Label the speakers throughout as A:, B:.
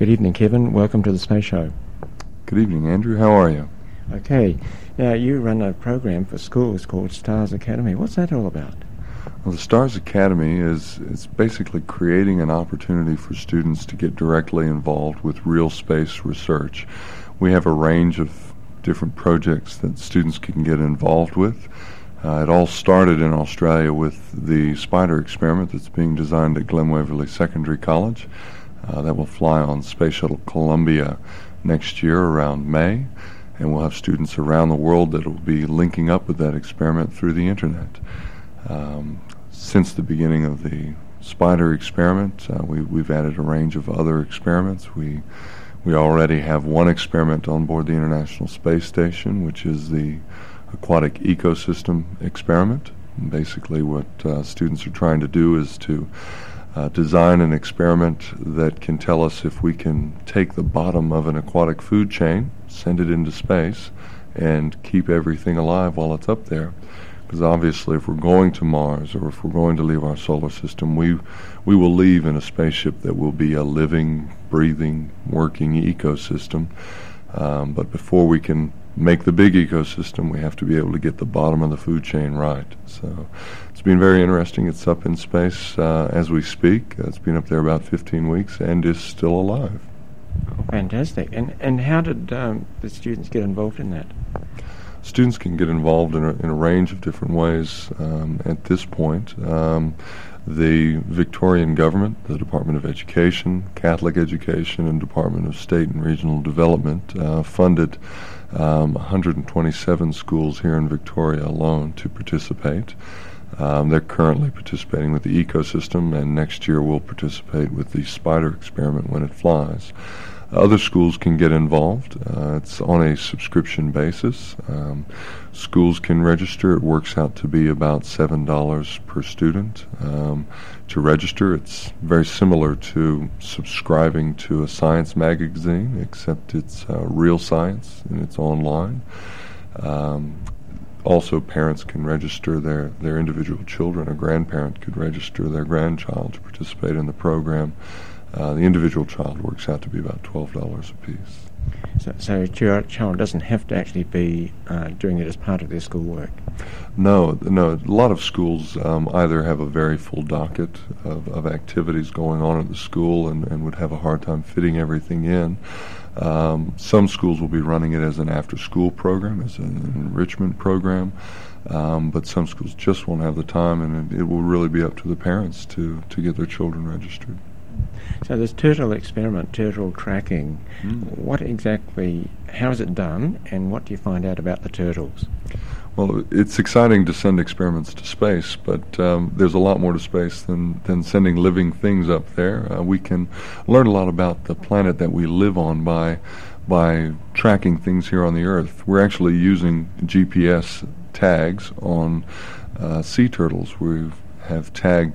A: Good evening, Kevin. Welcome to the Space Show.
B: Good evening, Andrew. How are you?
A: Okay. Now, you run a program for schools called Stars Academy. What's that all about?
B: Well, the Stars Academy is basically creating an opportunity for students to get directly involved with real space research. We have a range of different projects that students can get involved with. It all started in Australia with the Spider experiment that's being designed at Glen Waverley Secondary College. That will fly on Space Shuttle Columbia next year around May, and we'll have students around the world that will be linking up with that experiment through the internet. Since the beginning of the Spider experiment, we've added a range of other experiments. We already have one experiment on board the International Space Station, which is the aquatic ecosystem experiment. And basically what students are trying to do is to design an experiment that can tell us if we can take the bottom of an aquatic food chain, send it into space, and keep everything alive while it's up there. Because obviously if we're going to Mars or if we're going to leave our solar system, we will leave in a spaceship that will be a living, breathing, working ecosystem. But before we can make the big ecosystem, we have to be able to get the bottom of the food chain right. So it's been very interesting. It's up in space as we speak. It's been up there about 15 weeks and is still alive.
A: Oh, fantastic. And how did the students get involved in that?
B: Students can get involved in a range of different ways at this point. The Victorian government, the Department of Education, Catholic Education, and Department of State and Regional Development funded 127 schools here in Victoria alone to participate. They're currently participating with the ecosystem, and next year will participate with the Spider experiment when it flies. Other schools can get involved. It's on a subscription basis. Schools can register. It works out to be about $7 per student. To register, it's very similar to subscribing to a science magazine, except it's real science and it's online. Also, parents can register their individual children. A grandparent could register their grandchild to participate in the program. The individual child works out to be about $12 a piece.
A: So your child doesn't have to actually be doing it as part of their schoolwork?
B: No. A lot of schools either have a very full docket of activities going on at the school and would have a hard time fitting everything in. Some schools will be running it as an after-school program, as an enrichment program, but some schools just won't have the time, and it will really be up to the parents to get their children registered.
A: So this turtle experiment, turtle tracking, how is it done, and what do you find out about the turtles?
B: Well, it's exciting to send experiments to space, but there's a lot more to space than sending living things up there. We can learn a lot about the planet that we live on by tracking things here on the Earth. We're actually using GPS tags on sea turtles. We have tagged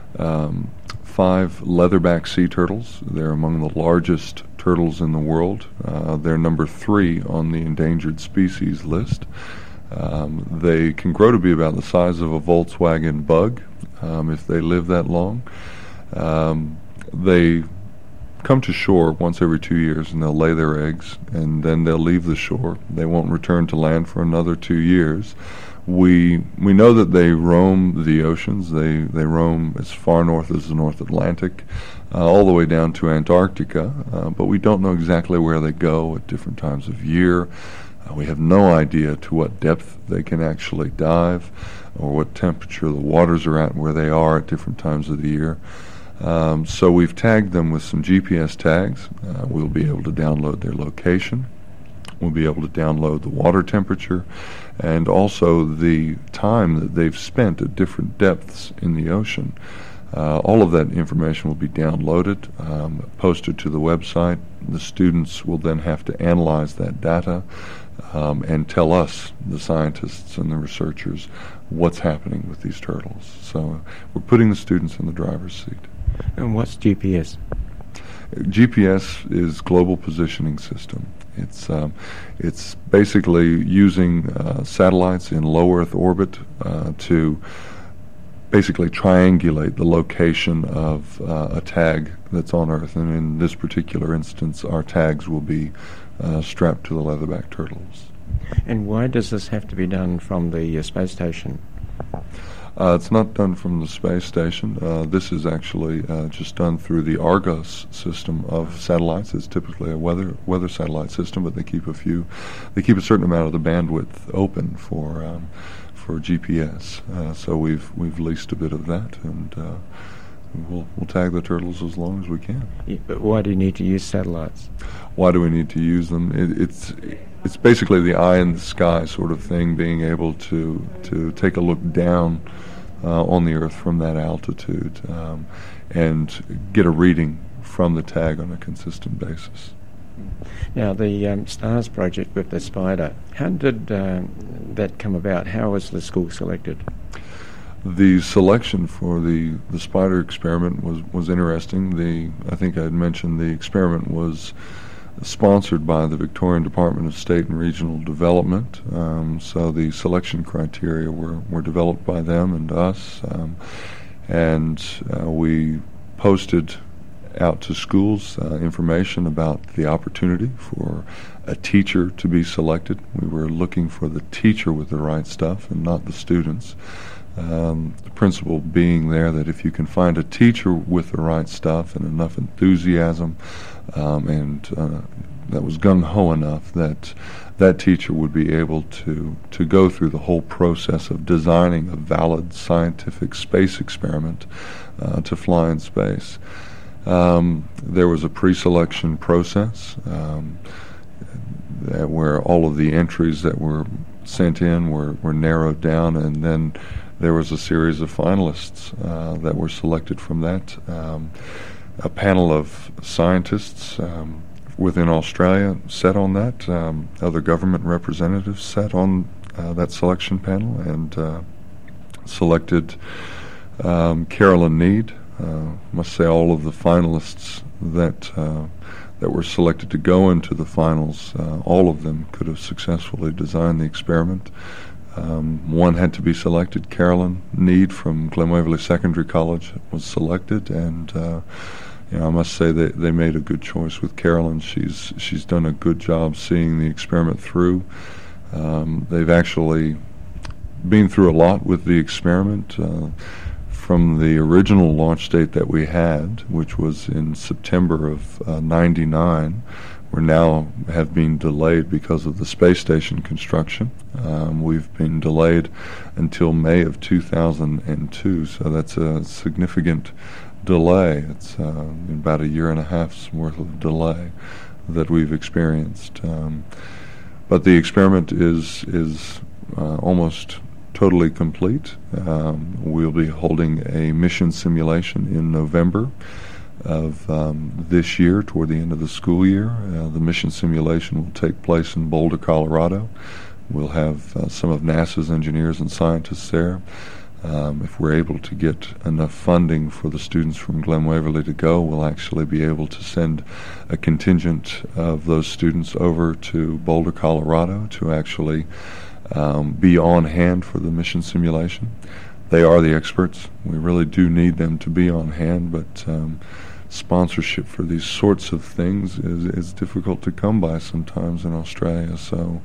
B: 5 leatherback sea turtles. They're among the largest turtles in the world. They're number 3 on the endangered species list. They can grow to be about the size of a Volkswagen Bug if they live that long. They come to shore once every 2 years and they'll lay their eggs, and then they'll leave the shore. They won't return to land for another 2 years. We know that they roam the oceans. They roam as far north as the North Atlantic, all the way down to Antarctica, but we don't know exactly where they go at different times of year. We have no idea to what depth they can actually dive or what temperature the waters are at where they are at different times of the year. So we've tagged them with some GPS tags. We'll be able to download their location. We'll be able to download the water temperature and also the time that they've spent at different depths in the ocean. All of that information will be downloaded, posted to the website. The students will then have to analyze that data and tell us, the scientists and the researchers, what's happening with these turtles. So we're putting the students in the driver's seat.
A: And what's GPS?
B: GPS is Global Positioning System. It's basically using satellites in low Earth orbit to basically triangulate the location of a tag that's on Earth. And in this particular instance, our tags will be strapped to the leatherback turtles.
A: And why does this have to be done from the space station?
B: It's not done from the space station. This is actually just done through the Argos system of satellites. It's typically a weather satellite system, but they keep a certain amount of the bandwidth open for GPS. So we've leased a bit of that, and we'll tag the turtles as long as we can.
A: Yeah, but why do you need to use satellites?
B: Why do we need to use them? It's basically the eye in the sky sort of thing, being able to take a look down on the Earth from that altitude and get a reading from the tag on a consistent basis.
A: Now, the STARS project with the Spider, how did that come about? How was the school selected?
B: The selection for the Spider experiment was interesting. I think I had mentioned the experiment was sponsored by the Victorian Department of State and Regional Development. So the selection criteria were developed by them and us. And we posted out to schools information about the opportunity for a teacher to be selected. We were looking for the teacher with the right stuff and not the students. The principle being there that if you can find a teacher with the right stuff and enough enthusiasm and that was gung-ho enough, that teacher would be able to go through the whole process of designing a valid scientific space experiment to fly in space. There was a pre-selection process where all of the entries that were sent in were narrowed down, and then there was a series of finalists that were selected from that. A panel of scientists within Australia sat on that. Other government representatives sat on that selection panel and selected Carolyn Need. Must say all of the finalists that were selected to go into the finals, all of them could have successfully designed the experiment. One had to be selected. Carolyn Need from Glen Waverley Secondary College was selected, and I must say that they made a good choice with Carolyn. She's done a good job seeing the experiment through. They've actually been through a lot with the experiment. From the original launch date that we had, which was in September of '99, we now have been delayed because of the space station construction. We've been delayed until May of 2002, so that's a significant delay. It's about a year and a half's worth of delay that we've experienced. But the experiment is almost totally complete. We'll be holding a mission simulation in November of this year, toward the end of the school year. The mission simulation will take place in Boulder, Colorado. We'll have some of NASA's engineers and scientists there. If we're able to get enough funding for the students from Glen Waverley to go, we'll actually be able to send a contingent of those students over to Boulder, Colorado to actually be on hand for the mission simulation. They are the experts. We really do need them to be on hand, but sponsorship for these sorts of things is difficult to come by sometimes in Australia. So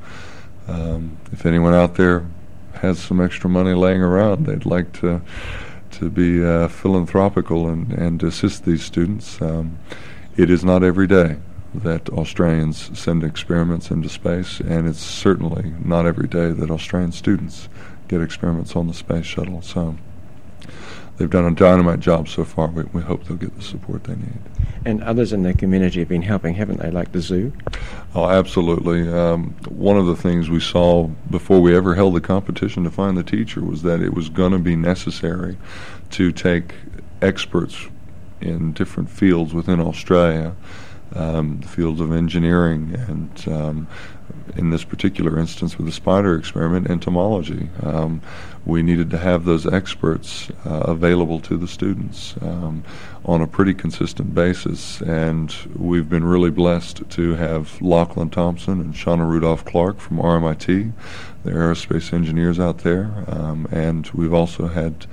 B: if anyone out there has some extra money laying around, they'd like to be philanthropical and assist these students. It is not every day that Australians send experiments into space, and it's certainly not every day that Australian students get experiments on the space shuttle. So they've done a dynamite job so far. We hope they'll get the support they need.
A: And others in the community have been helping, haven't they, like the zoo?
B: Oh, absolutely. One of the things we saw before we ever held the competition to find the teacher was that it was going to be necessary to take experts in different fields within Australia, the fields of engineering, and in this particular instance with the Spider experiment, entomology. We needed to have those experts available to the students on a pretty consistent basis, and we've been really blessed to have Lachlan Thompson and Shauna Rudolph-Clark from RMIT. They're aerospace engineers out there, and we've also had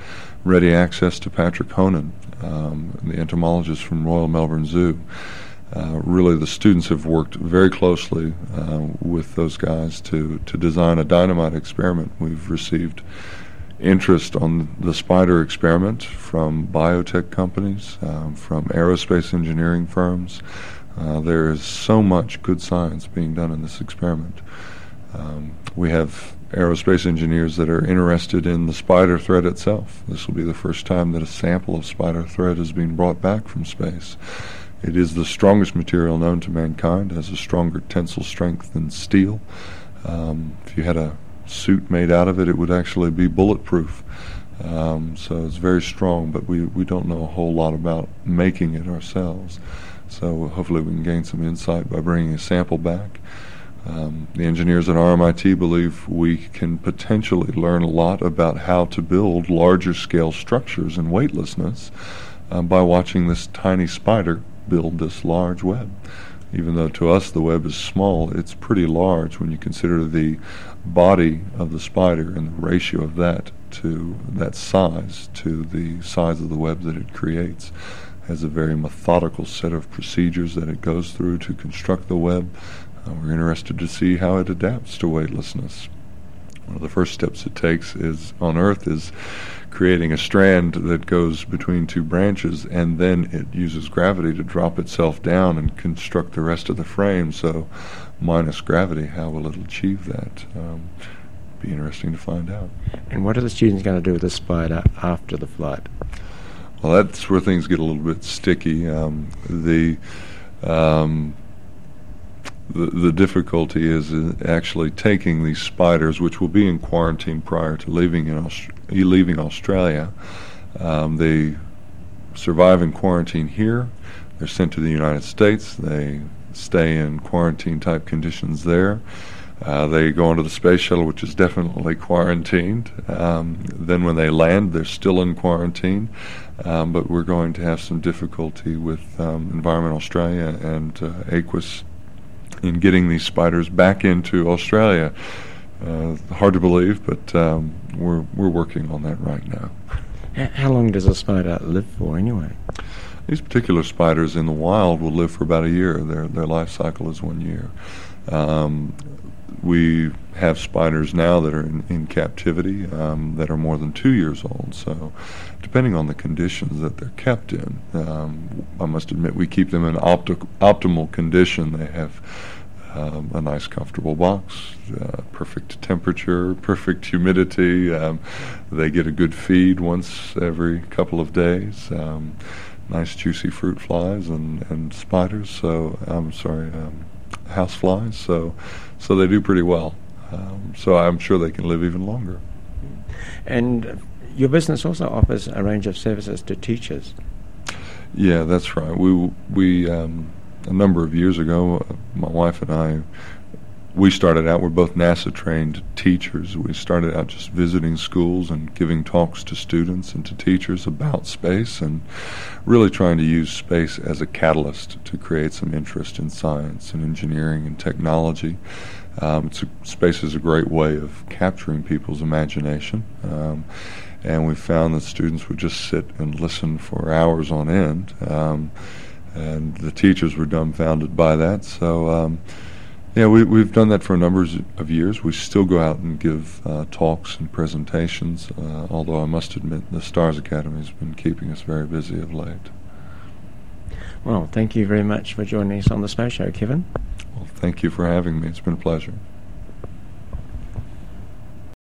B: ready access to Patrick Honan, the entomologist from Royal Melbourne Zoo. Really, the students have worked very closely with those guys to design a dynamite experiment. We've received interest on the spider experiment from biotech companies, from aerospace engineering firms. There is so much good science being done in this experiment. We have aerospace engineers that are interested in the spider thread itself. This will be the first time that a sample of spider thread has been brought back from space. It is the strongest material known to mankind, has a stronger tensile strength than steel. If you had a suit made out of it, it would actually be bulletproof. So it's very strong, but we don't know a whole lot about making it ourselves. So hopefully we can gain some insight by bringing a sample back. The engineers at RMIT believe we can potentially learn a lot about how to build larger scale structures in weightlessness by watching this tiny spider build this large web. Even though to us the web is small, it's pretty large when you consider the body of the spider and the ratio of that to that size to the size of the web that it creates. It has a very methodical set of procedures that it goes through to construct the web. We're interested to see how it adapts to weightlessness. One of the first steps it takes on Earth is creating a strand that goes between two branches, and then it uses gravity to drop itself down and construct the rest of the frame. So minus gravity, how will it achieve that? Be interesting to find out.
A: And what are the students going to do with the spider after the flight?
B: Well, that's where things get a little bit sticky. The difficulty is actually taking these spiders, which will be in quarantine prior to leaving Australia. They survive in quarantine here. They're sent to the United States. They stay in quarantine-type conditions there. They go onto the space shuttle, which is definitely quarantined. Then when they land, they're still in quarantine. But we're going to have some difficulty with Environment Australia and AQUIS in getting these spiders back into Australia. Hard to believe, but we're working on that right now.
A: How long does a spider live for anyway?
B: These particular spiders in the wild will live for about a year. Their life cycle is 1 year. We have spiders now that are in captivity that are more than 2 years old. So depending on the conditions that they're kept in, I must admit we keep them in optimal condition. They have a nice comfortable box, perfect temperature, perfect humidity. They get a good feed once every couple of days. Nice juicy fruit flies and spiders. So house flies. So they do pretty well. So I'm sure they can live even longer.
A: And your business also offers a range of services to teachers.
B: Yeah, that's right. We a number of years ago, my wife and I, we started out, we're both NASA-trained teachers. We started out just visiting schools and giving talks to students and to teachers about space and really trying to use space as a catalyst to create some interest in science and engineering and technology. Space is a great way of capturing people's imagination. And we found that students would just sit and listen for hours on end. And the teachers were dumbfounded by that. So, we've done that for a number of years. We still go out and give talks and presentations, although I must admit the Stars Academy has been keeping us very busy of late.
A: Well, thank you very much for joining us on the Space Show, Kevin.
B: Well, thank you for having me. It's been a pleasure.